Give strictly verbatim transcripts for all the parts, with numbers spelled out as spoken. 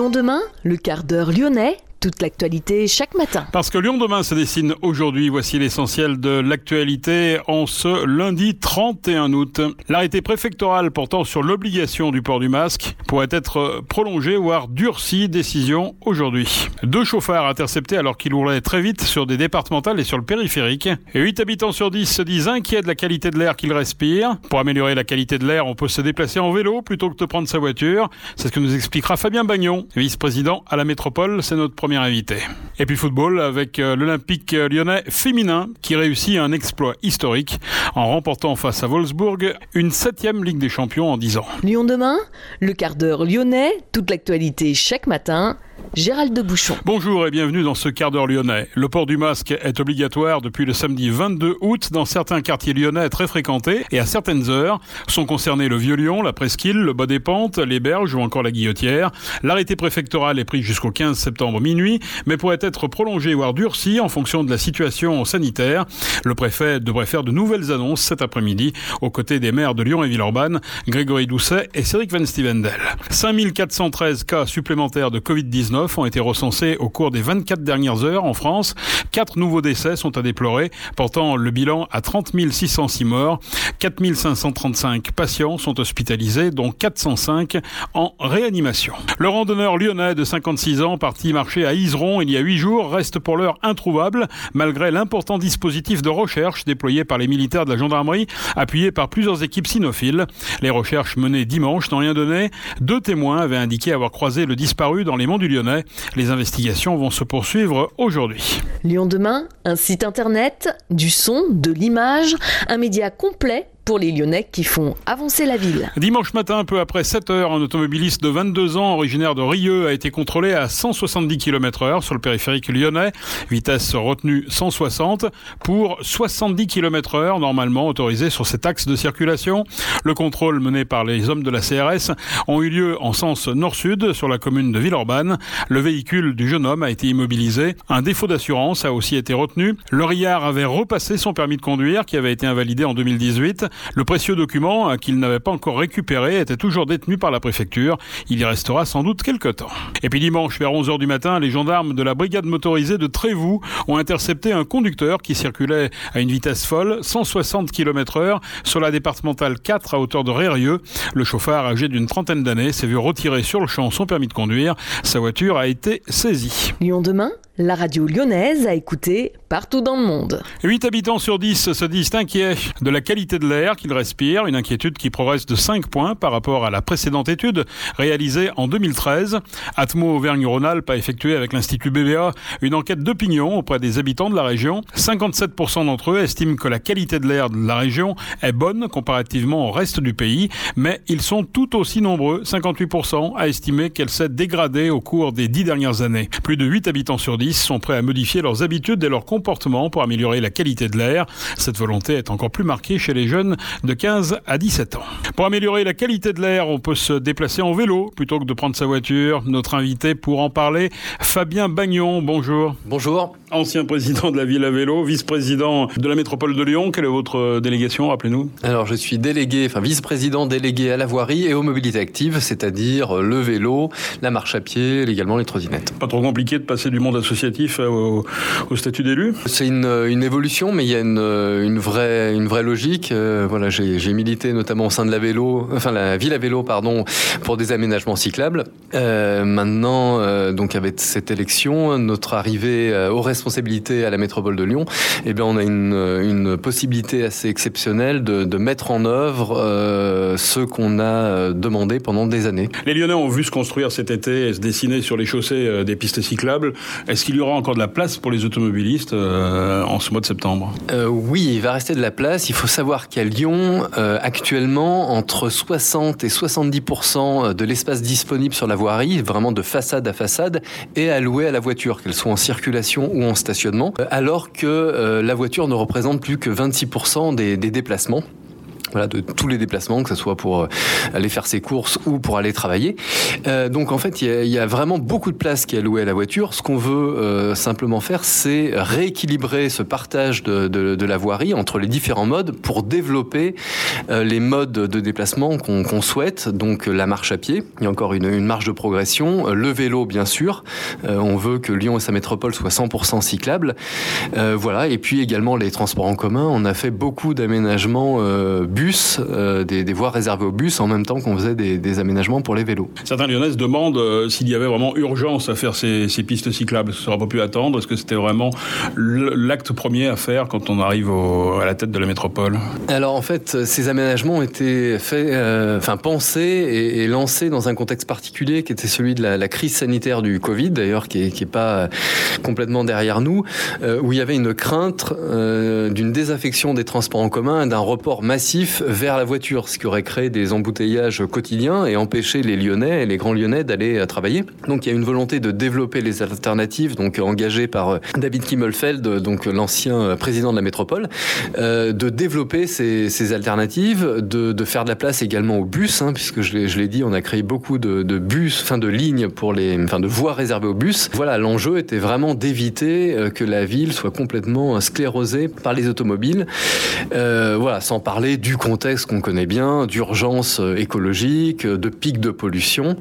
Lyon demain, le quart d'heure lyonnais. Toute l'actualité chaque matin. Parce que Lyon demain se dessine aujourd'hui. Voici l'essentiel de l'actualité en ce lundi trente et un août. L'arrêté préfectoral portant sur l'obligation du port du masque pourrait être prolongé, voire durci. Décision aujourd'hui. Deux chauffards interceptés alors qu'ils roulaient très vite sur des départementales et sur le périphérique. Et huit habitants sur dix se disent inquiets de la qualité de l'air qu'ils respirent. Pour améliorer la qualité de l'air, on peut se déplacer en vélo plutôt que de prendre sa voiture. C'est ce que nous expliquera Fabien Bagnon, vice-président à la métropole. C'est notre premier invité. Et puis football avec l'Olympique lyonnais féminin qui réussit un exploit historique en remportant face à Wolfsburg une septième Ligue des Champions en dix ans. Lyon demain, le quart d'heure lyonnais, toute l'actualité chaque matin. Gérald de Bouchon. Bonjour et bienvenue dans ce quart d'heure lyonnais. Le port du masque est obligatoire depuis le samedi vingt-deux août dans certains quartiers lyonnais très fréquentés et à certaines heures. Sont concernés le Vieux-Lyon, la Presqu'île, le Bas des Pentes, les Berges ou encore la Guillotière. L'arrêté préfectoral est pris jusqu'au quinze septembre minuit, mais pourrait être prolongé voire durci en fonction de la situation sanitaire. Le préfet devrait faire de nouvelles annonces cet après-midi aux côtés des maires de Lyon et Villeurbanne, Grégory Doucet et Cédric Van Stevendel. cinq mille quatre cent treize cas supplémentaires de covid dix-neuf ont été recensés au cours des vingt-quatre dernières heures en France. Quatre nouveaux décès sont à déplorer, portant le bilan à trente mille six cent six morts. quatre mille cinq cent trente-cinq patients sont hospitalisés, dont quatre cent cinq en réanimation. Le randonneur lyonnais de cinquante-six ans, parti marcher à Izeron il y a huit jours, reste pour l'heure introuvable, malgré l'important dispositif de recherche déployé par les militaires de la gendarmerie, appuyé par plusieurs équipes cynophiles. Les recherches menées dimanche n'ont rien donné. Deux témoins avaient indiqué avoir croisé le disparu dans les monts du Lyonnais. Les investigations vont se poursuivre aujourd'hui. Lyon demain, un site internet, du son, de l'image, un média complet pour les Lyonnais qui font avancer la ville. Dimanche matin, peu après sept heures, un automobiliste de vingt-deux ans, originaire de Rieux, a été contrôlé à cent soixante-dix kilomètres heure sur le périphérique lyonnais. Vitesse retenue cent soixante pour soixante-dix kilomètres heure normalement autorisé sur cet axe de circulation. Le contrôle mené par les hommes de la C R S ont eu lieu en sens nord-sud sur la commune de Villeurbanne. Le véhicule du jeune homme a été immobilisé. Un défaut d'assurance a aussi été retenu. Le Riard avait repassé son permis de conduire qui avait été invalidé en deux mille dix-huit. Le précieux document qu'il n'avait pas encore récupéré était toujours détenu par la préfecture. Il y restera sans doute quelques temps. Et puis dimanche, vers onze heures du matin, les gendarmes de la brigade motorisée de Trévoux ont intercepté un conducteur qui circulait à une vitesse folle, cent soixante kilomètres heure, sur la départementale quatre à hauteur de Rérieux. Le chauffard, âgé d'une trentaine d'années, s'est vu retirer sur le champ son permis de conduire. Sa voiture a été saisie. Lyon demain, la radio lyonnaise a écouté partout dans le monde. huit habitants sur dix se disent inquiets de la qualité de l'air qu'ils respirent, une inquiétude qui progresse de cinq points par rapport à la précédente étude réalisée en deux mille treize. Atmo Auvergne-Rhône-Alpes a effectué avec l'Institut B B A une enquête d'opinion auprès des habitants de la région. cinquante-sept pour cent d'entre eux estiment que la qualité de l'air de la région est bonne comparativement au reste du pays, mais ils sont tout aussi nombreux, cinquante-huit pour cent, à estimer qu'elle s'est dégradée au cours des dix dernières années. Plus de huit habitants sur dix sont prêts à modifier leurs habitudes et leurs comportements pour améliorer la qualité de l'air. Cette volonté est encore plus marquée chez les jeunes de quinze à dix-sept ans. Pour améliorer la qualité de l'air, on peut se déplacer en vélo plutôt que de prendre sa voiture. Notre invité pour en parler, Fabien Bagnon, bonjour. Bonjour. Ancien président de la ville à vélo, vice-président de la métropole de Lyon. Quelle est votre délégation, rappelez-nous? Alors je suis délégué, enfin vice-président délégué à la voirie et aux mobilités actives, c'est-à-dire le vélo, la marche à pied, également les trottinettes. Pas trop compliqué de passer du monde associatif au, au statut d'élu? C'est une, une évolution, mais il y a une, une, vraie, une vraie logique. Euh, voilà, j'ai, j'ai milité notamment au sein de la vélo, enfin la ville à vélo, pardon, pour des aménagements cyclables. Euh, maintenant, euh, donc avec cette élection, notre arrivée euh, aux responsabilités à la métropole de Lyon, eh bien on a une, une possibilité assez exceptionnelle de, de mettre en œuvre euh, ce qu'on a demandé pendant des années. Les Lyonnais ont vu se construire cet été et se dessiner sur les chaussées euh, des pistes cyclables. Est-ce qu'il y aura encore de la place pour les automobilistes euh, en ce mois de septembre? euh, Oui, il va rester de la place. Il faut savoir qu'à Lyon, euh, actuellement, entre soixante et soixante-dix pour cent de l'espace disponible sur la voirie, vraiment de façade à façade, est alloué à la voiture, qu'elle soit en circulation ou en stationnement, alors que euh, la voiture ne représente plus que vingt-six pour cent des, des déplacements. voilà, de tous les déplacements, que ce soit pour aller faire ses courses ou pour aller travailler. Euh, donc en fait, il y a, il y a vraiment beaucoup de place qui est allouée à la voiture. Ce qu'on veut euh, simplement faire, c'est rééquilibrer ce partage de, de, de la voirie entre les différents modes pour développer euh, les modes de déplacement qu'on, qu'on souhaite. Donc la marche à pied, il y a encore une, une marge de progression. Le vélo, bien sûr. Euh, on veut que Lyon et sa métropole soient cent pour cent cyclables. Euh, voilà. Et puis également les transports en commun. On a fait beaucoup d'aménagements euh, bus, euh, des, des voies réservées aux bus, en même temps qu'on faisait des, des aménagements pour les vélos. Certains Lyonnais se demandent euh, s'il y avait vraiment urgence à faire ces, ces pistes cyclables. Est-ce que ça n'aurait pas pu attendre? Est-ce que c'était vraiment l'acte premier à faire quand on arrive au, à la tête de la métropole? Alors en fait, ces aménagements ont été faits, euh, enfin pensés et, et lancés dans un contexte particulier qui était celui de la, la crise sanitaire du Covid, d'ailleurs, qui est, qui est pas complètement derrière nous, euh, où il y avait une crainte euh, d'une désaffection des transports en commun, d'un report massif vers la voiture, ce qui aurait créé des embouteillages quotidiens et empêché les Lyonnais et les grands Lyonnais d'aller travailler. Donc il y a une volonté de développer les alternatives, donc engagée par David Kimmelfeld, donc l'ancien président de la métropole, euh, de développer ces, ces alternatives, de, de faire de la place également aux bus, hein, puisque je l'ai, je l'ai dit, on a créé beaucoup de, de bus, enfin de lignes pour les, enfin de voies réservées aux bus. Voilà, l'enjeu était vraiment d'éviter que la ville soit complètement sclérosée par les automobiles. Euh, voilà, sans parler du contexte qu'on connaît bien, d'urgence écologique, de pic de pollution,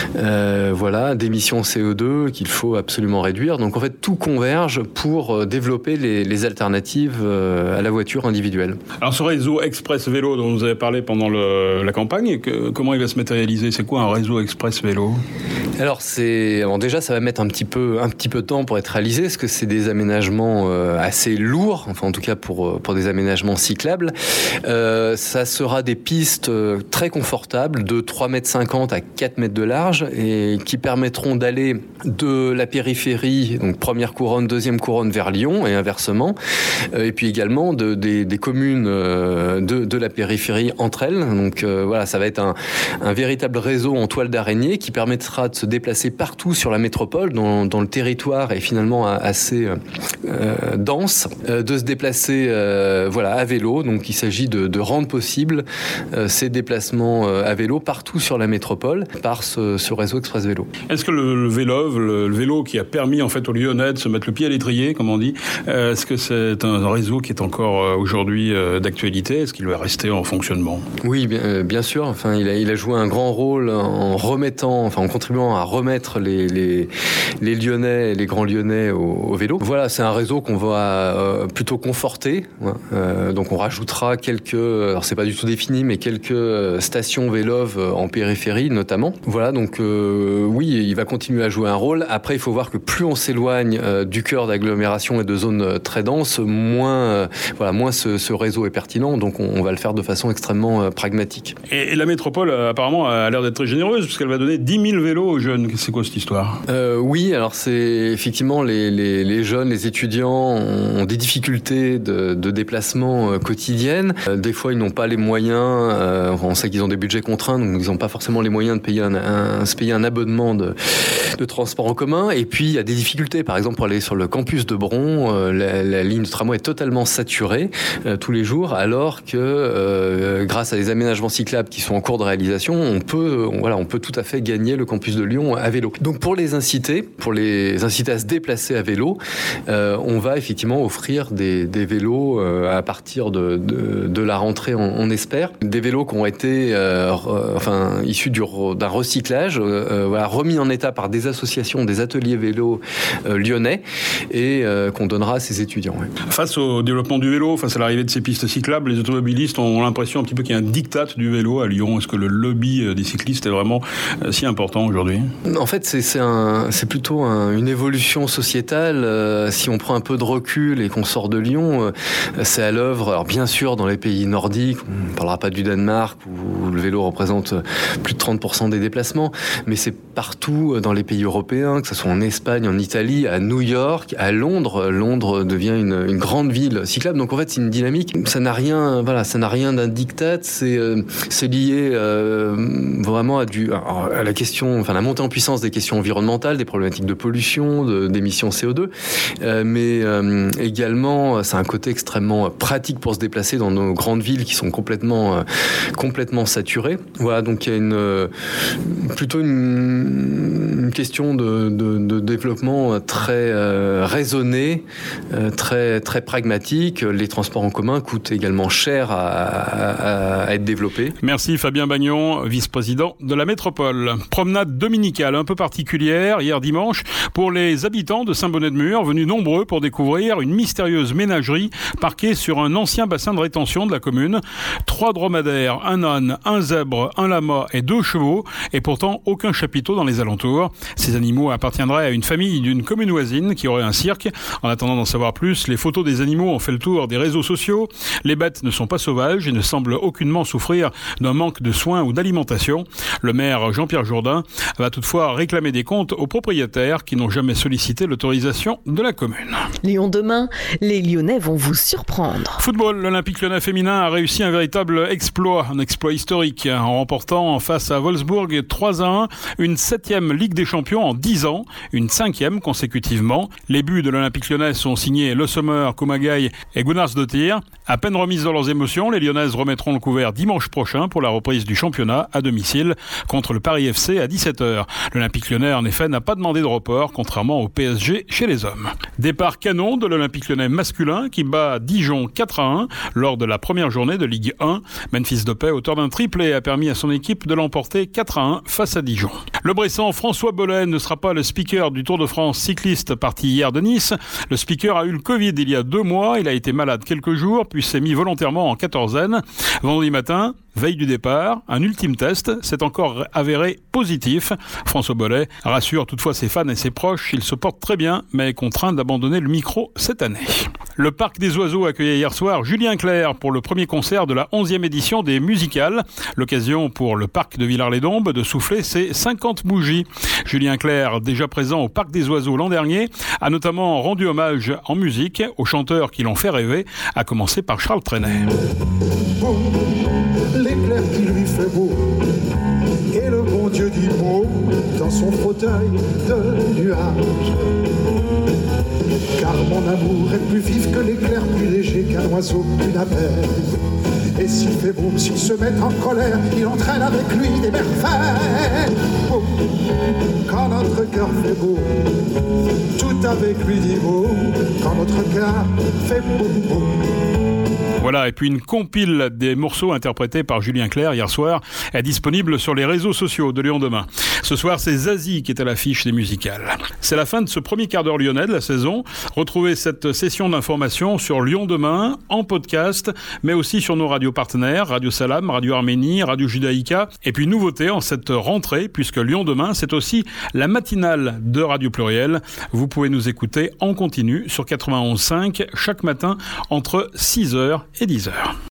euh, voilà, d'émissions C O deux qu'il faut absolument réduire. Donc en fait, tout converge pour développer les, les alternatives à la voiture individuelle. Alors ce réseau Express Vélo dont vous avez parlé pendant le, la campagne, que, comment il va se matérialiser? C'est quoi un réseau Express Vélo? Alors c'est, alors déjà ça va mettre un petit peu, un petit peu de temps pour être réalisé, parce que c'est des aménagements euh, assez lourds, enfin en tout cas pour pour des aménagements cyclables. Euh, ça sera des pistes très confortables de trois mètres cinquante à quatre mètres de large et qui permettront d'aller de la périphérie, donc première couronne, deuxième couronne vers Lyon et inversement, euh, et puis également de, des, des communes euh, de, de la périphérie entre elles. Donc euh, voilà, ça va être un, un véritable réseau en toile d'araignée qui permettra de se déplacer partout sur la métropole, dont, dont le territoire est finalement assez euh, dense, euh, de se déplacer euh, voilà, à vélo. Donc il s'agit de, de rendre possible euh, ces déplacements euh, à vélo partout sur la métropole par ce, ce réseau Express Vélo. Est-ce que le, le vélo, le, le vélo qui a permis en fait aux Lyonnais de se mettre le pied à l'étrier, comme on dit, euh, est-ce que c'est un réseau qui est encore euh, aujourd'hui euh, d'actualité? Est-ce qu'il va rester en fonctionnement? Oui, bien, euh, bien sûr. Enfin, il a, il a joué un grand rôle en remettant, enfin en contribuant à remettre les, les, les Lyonnais, les grands Lyonnais au, au vélo. Voilà, c'est un réseau qu'on va euh, plutôt conforter. Ouais. Euh, donc on rajoutera quelques, alors c'est pas du tout défini, mais quelques stations Vélove en périphérie notamment. Voilà, donc euh, oui, il va continuer à jouer un rôle. Après, il faut voir que plus on s'éloigne euh, du cœur d'agglomération et de zones très denses, moins, euh, voilà, moins ce, ce réseau est pertinent. Donc on, on va le faire de façon extrêmement euh, pragmatique. Et, et la métropole, euh, apparemment, a l'air d'être très généreuse, puisqu'elle va donner dix mille vélos aux jeunes. C'est quoi cette histoire? euh, Oui, alors c'est effectivement les, les, les jeunes, les étudiants ont des difficultés de, de déplacement euh, quotidiennes. Euh, des fois, ils n'ont pas les moyens. Euh, on sait qu'ils ont des budgets contraints, donc ils n'ont pas forcément les moyens de payer un, un, se payer un abonnement de, de transport en commun. Et puis, il y a des difficultés. Par exemple, pour aller sur le campus de Bron, euh, la, la ligne de tramway est totalement saturée euh, tous les jours, alors que euh, grâce à des aménagements cyclables qui sont en cours de réalisation, on peut, on, voilà, on peut tout à fait gagner le campus de Lyon à vélo. Donc, pour les inciter, pour les inciter à se déplacer à vélo, euh, on va effectivement offrir des, des vélos euh, à partir de, de, de la rentrée, on, on espère. Des vélos qui ont été euh, re, enfin, issus du, d'un recyclage, euh, voilà, remis en état par des associations, des ateliers vélos euh, lyonnais, et euh, qu'on donnera à ces étudiants. Ouais. Face au développement du vélo, face à l'arrivée de ces pistes cyclables, les automobilistes ont l'impression un petit peu qu'il y a un diktat du vélo à Lyon. Est-ce que le lobby des cyclistes est vraiment euh, si important aujourd'hui? En fait, c'est, c'est, un, c'est plutôt un, une évolution sociétale. Euh, si on prend un peu de recul et qu'on sort de Lyon, euh, c'est à l'œuvre. Alors bien sûr, dans les pays nordiques, on ne parlera pas du Danemark où le vélo représente plus de trente pour cent des déplacements, mais c'est partout dans les pays européens, que ce soit en Espagne, en Italie, à New York, à Londres. Londres devient une, une grande ville cyclable. Donc en fait, c'est une dynamique. Ça n'a rien, voilà, ça n'a rien d'un diktat. C'est, euh, c'est lié euh, vraiment à, du, à la question, enfin la montée en puissance des questions environnementales, des problématiques de pollution, de, d'émissions C O deux, euh, mais euh, également, c'est un côté extrêmement pratique pour se déplacer dans nos grandes villes qui sont complètement, euh, complètement saturées. Voilà, donc il y a une, euh, plutôt une, une question de, de, de développement très euh, raisonné, euh, très, très pragmatique. Les transports en commun coûtent également cher à, à, à être développés. Merci Fabien Bagnon, vice-président de la métropole. Promenade dominicale un peu particulière hier dimanche pour les habitants de Saint-Bonnet-de-Mur, venus nombreux pour découvrir une mystérieuse ménagerie parquée sur un ancien bassin de rétention de la commune. Trois dromadaires, un âne, un zèbre, un lama et deux chevaux, et pourtant aucun chapiteau dans les alentours. Ces animaux appartiendraient à une famille d'une commune voisine qui aurait un cirque. En attendant d'en savoir plus, les photos des animaux ont fait le tour des réseaux sociaux. Les bêtes ne sont pas sauvages et ne semblent aucunement souffrir d'un manque de soins ou d'alimentation. Le maire Jean-Pierre Jourdain va toutefois réclamer des comptes aux propriétaires qui n'ont jamais sollicité l'autorisation de la commune. Lyon demain, les Lyonnais vont vous surprendre. Football, l'Olympique Lyonnais féminin a réussi un véritable exploit, un exploit historique, en remportant face à Wolfsburg trois à un, une septième Ligue des Champions en dix ans, une cinquième consécutivement. Les buts de l'Olympique Lyonnais sont signés Le Sommer, Kumagai et Gunnarsdottir. À peine remises dans leurs émotions, les Lyonnaises remettront le couvert dimanche prochain pour la reprise du championnat à domicile contre le Paris F C à dix-sept heures. L'Olympique Lyonnais, en effet, n'a pas demandé de report, contrairement au P S G chez les hommes. Départ canon de l'Olympique Lyonnais masculin qui bat Dijon quatre à un lors de la première journée de Ligue un. Memphis Depay, auteur d'un triplé, a permis à son équipe de l'emporter quatre à un face à Dijon. Le Bressan François Bollet ne sera pas le speaker du Tour de France cycliste parti hier de Nice. Le speaker a eu le Covid il y a deux mois. Il a été malade quelques jours, puis s'est mis volontairement en quatorzaine. Vendredi matin, veille du départ, un ultime test s'est encore avéré positif. François Bollet rassure toutefois ses fans et ses proches. Il se porte très bien, mais est contraint d'abandonner le micro cette année. Le Parc des Oiseaux accueillait hier soir Julien Clerc pour le premier concert de la onzième édition des Musicales. L'occasion pour le Parc de Villars-les-Dombes de souffler ses cinquante bougies. Julien Clerc, déjà présent au Parc des Oiseaux l'an dernier, a notamment rendu hommage en musique aux chanteurs qui l'ont fait rêver, à commencer par Charles Trenet. Oh, l'éclair qui lui fait beau, et le bon Dieu dit beau dans son fauteuil de nuage. Car mon amour est plus vif que l'éclair, plus léger qu'un oiseau, une abeille. Et s'il fait beau, s'il se met en colère, il entraîne avec lui des merveilles. Oh, quand notre cœur fait beau, tout avec lui dit beau. Quand notre cœur fait beau, beau. Voilà, et puis une compile des morceaux interprétés par Julien Clerc hier soir est disponible sur les réseaux sociaux de Lyon demain. Ce soir, c'est Zazie qui est à l'affiche des musicales. C'est la fin de ce premier quart d'heure lyonnais de la saison. Retrouvez cette session d'information sur Lyon demain, en podcast, mais aussi sur nos radios partenaires, Radio Salam, Radio Arménie, Radio Judaïka. Et puis nouveauté en cette rentrée, puisque Lyon demain, c'est aussi la matinale de Radio Pluriel. Vous pouvez nous écouter en continu sur quatre-vingt-onze virgule cinq chaque matin entre six heures et dix heures.